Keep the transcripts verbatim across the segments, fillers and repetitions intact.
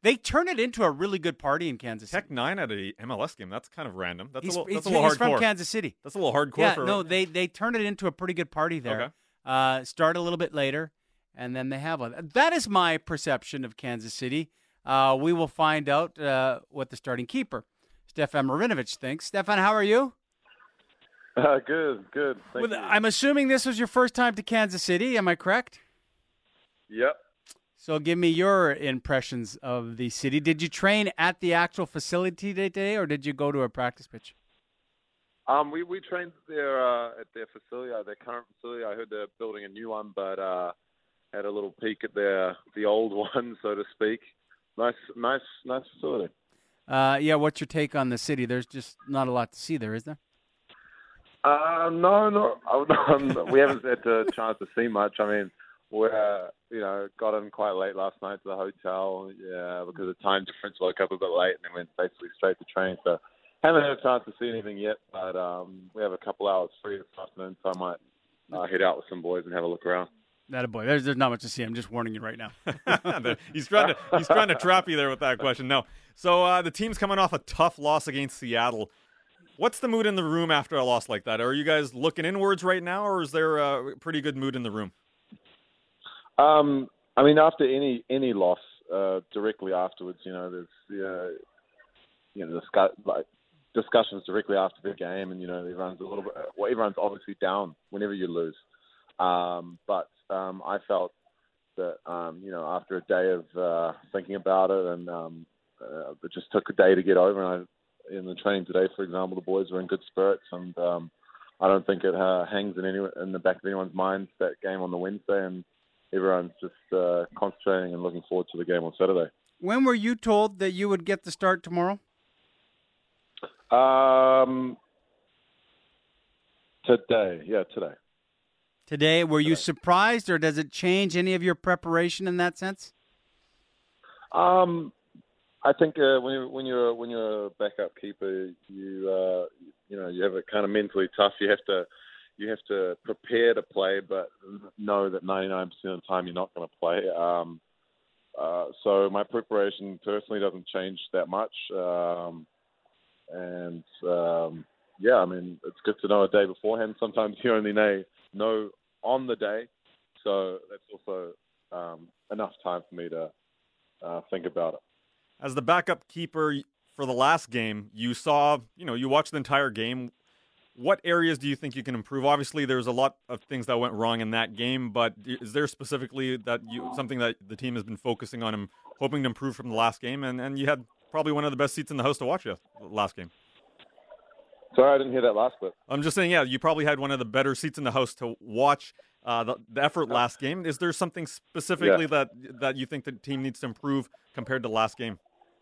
They turn it into a really good party in Kansas City. Tech Nine at a M L S game. That's kind of random. That's he's, a little. That's he's, a little he's hardcore. from Kansas City. That's a little hardcore. Yeah, for no, they they turn it into a pretty good party there. Okay. Uh, start a little bit later, and then they have one. That is my perception of Kansas City. Uh, we will find out uh, what the starting keeper, Stefan Marinovic, thinks. Stefan, how are you? Uh, good, good. Thank Well, you. I'm assuming this was your first time to Kansas City. Am I correct? Yep. So give me your impressions of the city. Did you train at the actual facility today, or did you go to a practice pitch? Um, we, we trained there uh, at their facility, uh, their current facility. I heard they're building a new one, but uh, had a little peek at their the old one, so to speak. Nice, nice, nice facility. Uh, yeah, what's your take on the city? There's just not a lot to see there, is there? Uh, no, no, um, we haven't had a chance to see much. I mean, we uh, you know got in quite late last night to the hotel, yeah, because of time difference. Woke up a bit late and then went basically straight to train. So haven't had a chance to see anything yet, but um, we have a couple hours free this afternoon, so I might uh, head out with some boys and have a look around. That a boy. There's there's not much to see. I'm just warning you right now. he's trying to he's trying to trap you there with that question. No. So uh, the team's coming off a tough loss against Seattle. What's the mood in the room after a loss like that? Are you guys looking inwards right now, or is there a pretty good mood in the room? Um, I mean, after any any loss, uh, directly afterwards, you know, there's uh, you know discuss, like discussions directly after the game, and you know, everyone's a little bit. Well, everyone's obviously down whenever you lose. Um, but um, I felt that um, you know, after a day of uh, thinking about it, and um, uh, it just took a day to get over, and I. In the training today, for example, the boys were in good spirits, and um, I don't think it uh, hangs in any in the back of anyone's mind that game on the Wednesday, and everyone's just uh, concentrating and looking forward to the game on Saturday. When were you told that you would get the start tomorrow? Um, today, yeah, today. Today, were you Today. surprised, or does it change any of your preparation in that sense? Um. I think uh, when you're when you're when you're a backup keeper, you uh, you know you have it kind of mentally tough. You have to you have to prepare to play, but know that ninety-nine percent of the time you're not going to play. Um, uh, so my preparation personally doesn't change that much, um, and um, yeah, I mean it's good to know a day beforehand. Sometimes you only know know on the day, so that's also um, enough time for me to uh, think about it. As the backup keeper for the last game, you saw, you know, you watched the entire game. What areas do you think you can improve? Obviously, there's a lot of things that went wrong in that game, but is there specifically that you something that the team has been focusing on and hoping to improve from the last game? And, and you had probably one of the best seats in the house to watch you last game. Sorry, I didn't hear that last bit. I'm just saying, yeah, you probably had one of the better seats in the house to watch uh, the, the effort last game. Is there something specifically Yeah. that that you think the team needs to improve compared to last game?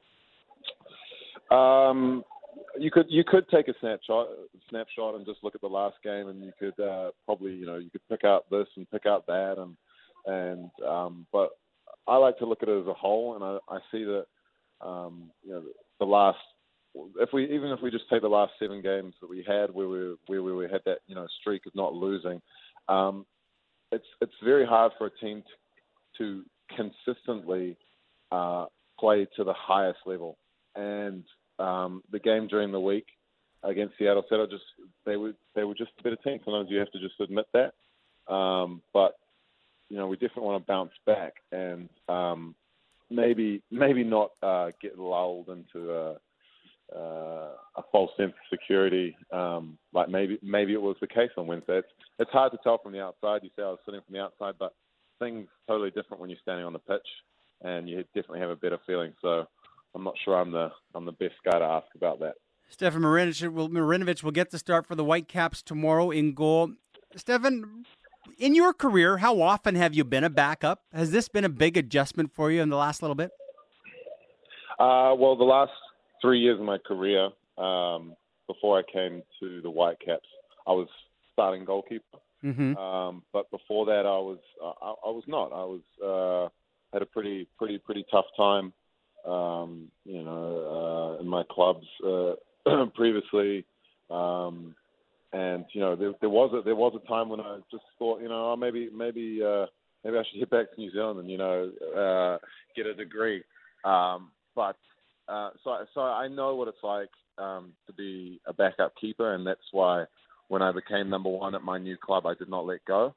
Um, you could you could take a snapshot snapshot and just look at the last game, and you could uh, probably you know you could pick out this and pick out that, and and um, but I like to look at it as a whole, and I, I see that um, you know the last if we even if we just take the last seven games that we had where we where we had that you know streak of not losing, um, it's it's very hard for a team to, to consistently uh, play to the highest level. And um, the game during the week against Seattle, Seattle just they were they were just a better team. Sometimes you have to just admit that. Um, but you know we definitely want to bounce back and um, maybe maybe not uh, get lulled into a, uh, a false sense of security. Um, like maybe maybe it was the case on Wednesday. It's, it's hard to tell from the outside. You say I was sitting from the outside, but things totally different when you're standing on the pitch, and you definitely have a better feeling. So. I'm not sure I'm the I'm the best guy to ask about that. Stefan Marinovic will, Marinovic will get the start for the Whitecaps tomorrow in goal. Stefan, in your career, how often have you been a backup? Has this been a big adjustment for you in the last little bit? Uh, well, the last three years of my career, um, before I came to the Whitecaps, I was starting goalkeeper. Mm-hmm. Um, but before that, I was uh, I, I was not. I was uh, had a pretty pretty pretty tough time. Um, you know, uh, in my clubs uh, previously, um, and you know, there, there was a there was a time when I just thought, you know, oh, maybe maybe uh, maybe I should get back to New Zealand and you know uh, get a degree. Um, but uh, so so I know what it's like um, to be a backup keeper, and that's why when I became number one at my new club, I did not let go.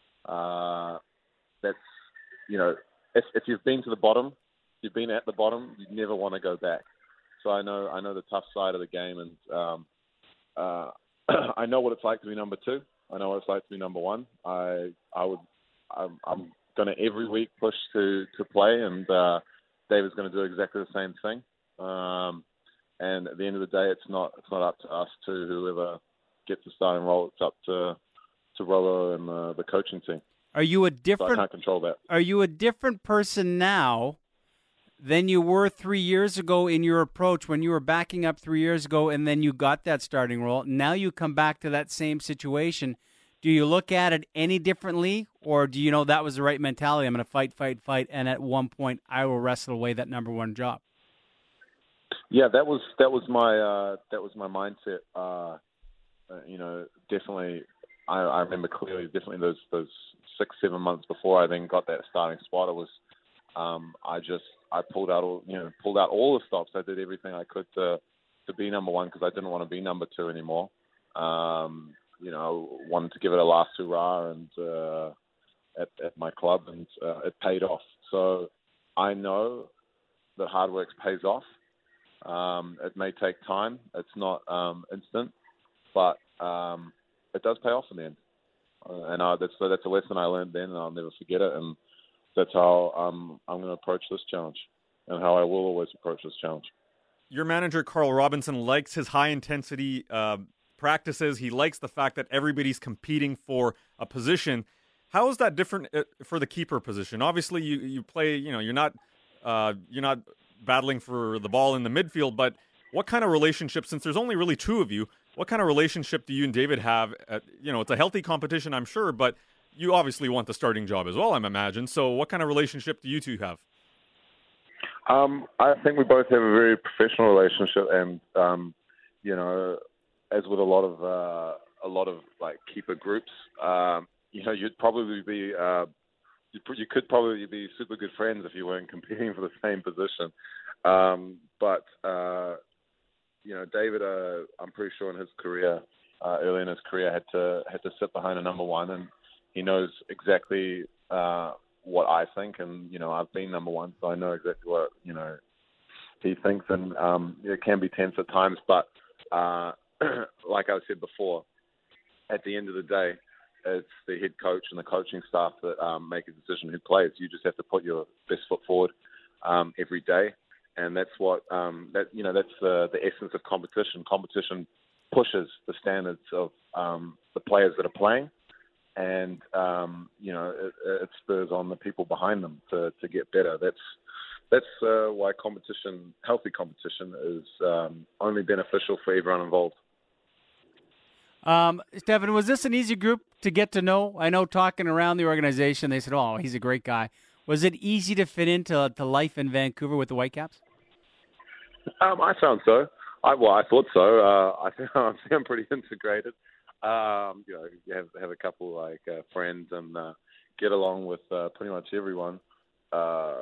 Uh, that's you know, if if you've been to the bottom, if you've been at the bottom, you never want to go back. So I know I know the tough side of the game, and um, uh, I know what it's like to be number two. I know what it's like to be number one. I I would I'm, I'm going to every week push to, to play, and uh, David's going to do exactly the same thing. Um, and at the end of the day, it's not it's not up to us to whoever gets the starting role. It's up to to Rollo and the, the coaching team. Are you a So I different? can't control that. Are you a different person now than you were three years ago in your approach when you were backing up three years ago, and then you got that starting role? Now you come back to that same situation. Do you look at it any differently, or do you know that was the right mentality? I'm going to fight, fight, fight, and at one point I will wrestle away that number one job. Yeah, that was that was my uh, that was my mindset. Uh, uh, you know, definitely. I, I remember clearly, definitely those those six seven months before I then got that starting spot. It was um, I just I pulled out all you know pulled out all the stops. I did everything I could to to be number one because I didn't want to be number two anymore. Um, you know, wanted to give it a last hurrah and uh, at, at my club, and uh, it paid off. So I know that hard work pays off. Um, it may take time. It's not um, instant, but um, it does pay off in the end. Uh, and I, that's that's a lesson I learned then, and I'll never forget it. And that's how um, I'm going to approach this challenge, and how I will always approach this challenge. Your manager, Carl Robinson, likes his high-intensity uh, practices. He likes the fact that everybody's competing for a position. How is that different for the keeper position? Obviously, you, you play, you know, you're not uh, you're not battling for the ball in the midfield, but what kind of relationship, since there's only really two of you, what kind of relationship do you and David have? At, you know, it's a healthy competition, I'm sure, but you obviously want the starting job as well, I'm imagine. So what kind of relationship do you two have? Um, I think we both have a very professional relationship, and um, you know, as with a lot of uh, a lot of like keeper groups, um, you know, you'd probably be uh, you, you could probably be super good friends if you weren't competing for the same position. Um, but uh, you know, David, uh, I'm pretty sure in his career, uh, early in his career, had to had to sit behind a number one, and he knows exactly uh, what I think, and you know, I've been number one, so I know exactly what you know he thinks, and um, it can be tense at times, but uh, like I said before, at the end of the day, it's the head coach and the coaching staff that um, make a decision who plays. You just have to put your best foot forward um, every day. And that's what um, that you know. That's the the essence of competition. Competition pushes the standards of um, the players that are playing, and um, you know it, it spurs on the people behind them to, to get better. That's that's uh, why competition, healthy competition, is um, only beneficial for everyone involved. Um, Stefan, was this an easy group to get to know? I know talking around the organization, they said, "Oh, he's a great guy." Was it easy to fit into to life in Vancouver with the Whitecaps? Um, I found so. I well, I thought so. Uh, I think I'm pretty integrated. Um, you know, you have have a couple like uh, friends and uh, get along with uh, pretty much everyone. Uh,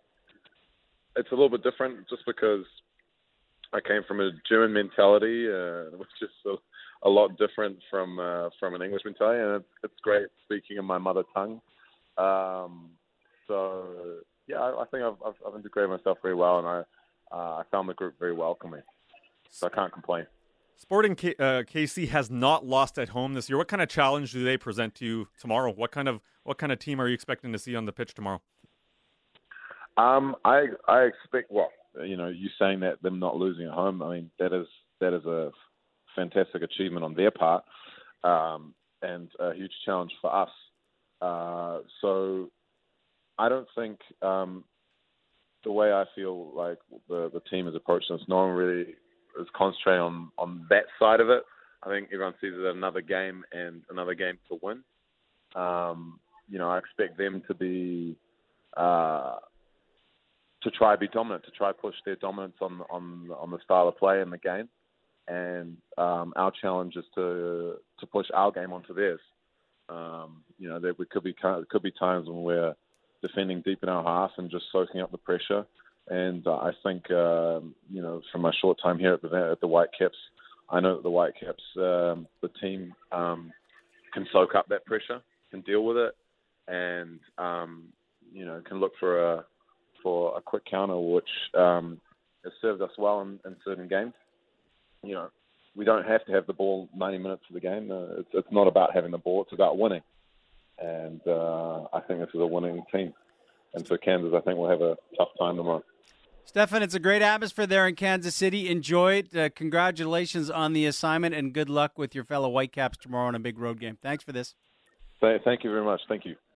it's a little bit different just because I came from a German mentality, uh, which is a, a lot different from uh, from an English mentality, and it's, it's great speaking in my mother tongue. Um, so yeah, I, I think I've, I've, I've integrated myself very well, and I. Uh, I found the group very welcoming, so I can't complain. Sporting K- uh, K C has not lost at home this year. What kind of challenge do they present to you tomorrow? What kind of what kind of team are you expecting to see on the pitch tomorrow? Um, I I expect well, you know, you saying that them not losing at home. I mean, that is that is a fantastic achievement on their part, um, and a huge challenge for us. Uh, so I don't think. Um, The way I feel like the, the team is approaching this, no one really is concentrating on, on that side of it. I think everyone sees it as another game and another game to win. Um, you know, I expect them to be uh, to try be dominant, to try push their dominance on on on the style of play in the game, and um, our challenge is to to push our game onto theirs. Um, you know, there could be could be times when we're defending deep in our half and just soaking up the pressure. And uh, I think, um, you know, from my short time here at the at the Whitecaps, I know that the Whitecaps, um, the team, um, can soak up that pressure, can deal with it, and um, you know, can look for a for a quick counter, which um, has served us well in, in certain games. You know, we don't have to have the ball ninety minutes of the game. Uh, it's, it's not about having the ball; it's about winning. And uh, I think this is a winning team. And for Kansas, I think we'll have a tough time tomorrow. Stefan, it's a great atmosphere there in Kansas City. Enjoy it. Uh, congratulations on the assignment, and good luck with your fellow Whitecaps tomorrow in a big road game. Thanks for this. Thank you very much. Thank you.